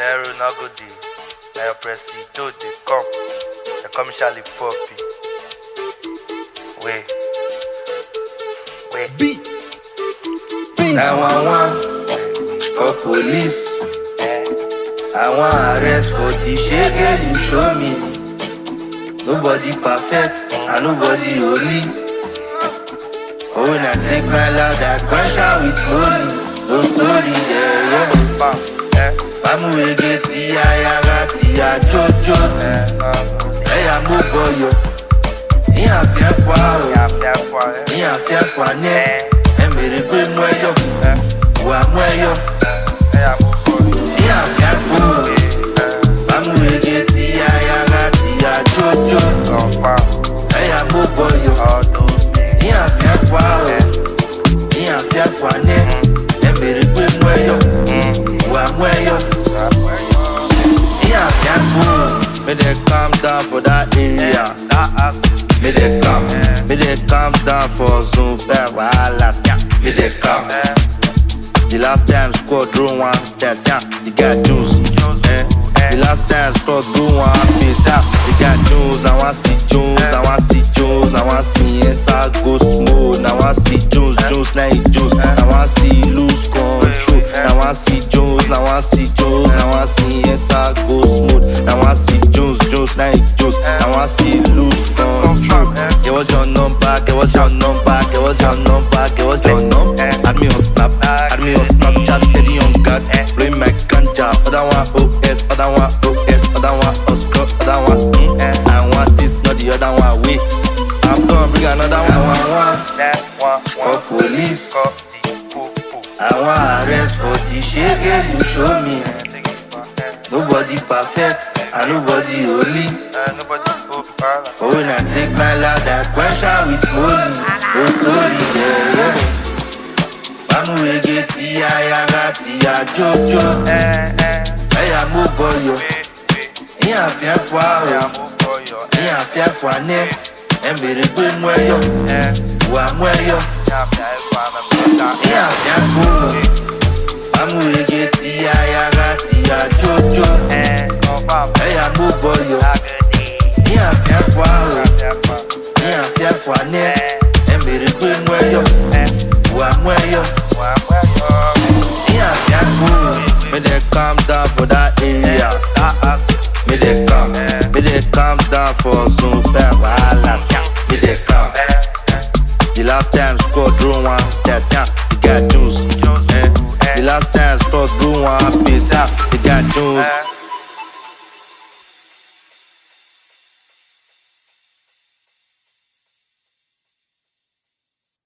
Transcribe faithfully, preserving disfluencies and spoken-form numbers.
Nero no go dey. Na your presido dey come. They come Charlie Poppy. Wait. Wait. B. nine one one call police. I want arrest for the shege you show me. Nobody perfect and nobody holy. Oh, when I take my loud, I crash out with holy. No story there, yeah. Mamu wege tiya yaga tiya jojo. Hey, I'm a boy, yo. Ni a fier fwa, ni a fier fwa ne. E mere be mwe yo, wa mwe yo. Ni a fier fwa, mamu wege tiya yaga tiya jojo. Hey, I'm a boy, yo. Ni a fier fwa, ni a fier fwa ne. E mere be mwe yo, wa mwe yo. Me they calm down for that area. Me they calm, me they calm down for Zoom fair wahalas. Me they calm. The last time squad drew one test, yeah, you got juice. Eh. The last time squad drew one piece, yeah, you got juice. Now I see juice, now I see juice, now I see enter ghost mode. Now I see juice, juice, now it juice. Now I see lose control. Now I see juice, now I see juice, now I see enter ghost mode. Now I see juice, juice, now it juice. Now I see lose control. Get what's your number, get what's your number, get what's your number, get what's your number. Add me on Snap, add me on Snapchat, steady on God. Blowing my ganja, other one O S, other one O S, other one Oscar, other one mm. I want this, not the other one. Wait, I'm gonna bring another one. Call police. I want arrest for the shege you show me. Nobody perfect and nobody holy. Oh, when I take my loud, I question with molly. No story there, yeah. Mamu wege tiya yaga tiya jojo. Hey, I'm a boy, yo. Ni a fier fwa, ni a fier fwa ne. E mere be mwe yo, wa mwe yo. Ni a fier fwa, mamu wege tiya yaga tiya jojo. Hey, I'm a boy, yo. Ni a fier fwa, ni a fier fwa ne. E mere be mwe yo, wa mwe yo. Ni a fier fwa. Me they calm down for that area. Me they calm, me they calm down for Zoom fair wahalas. Me they calm. The last time squad drew one test, yeah, you got juice. Eh. The last time squad drew one piece, yeah, you got juice.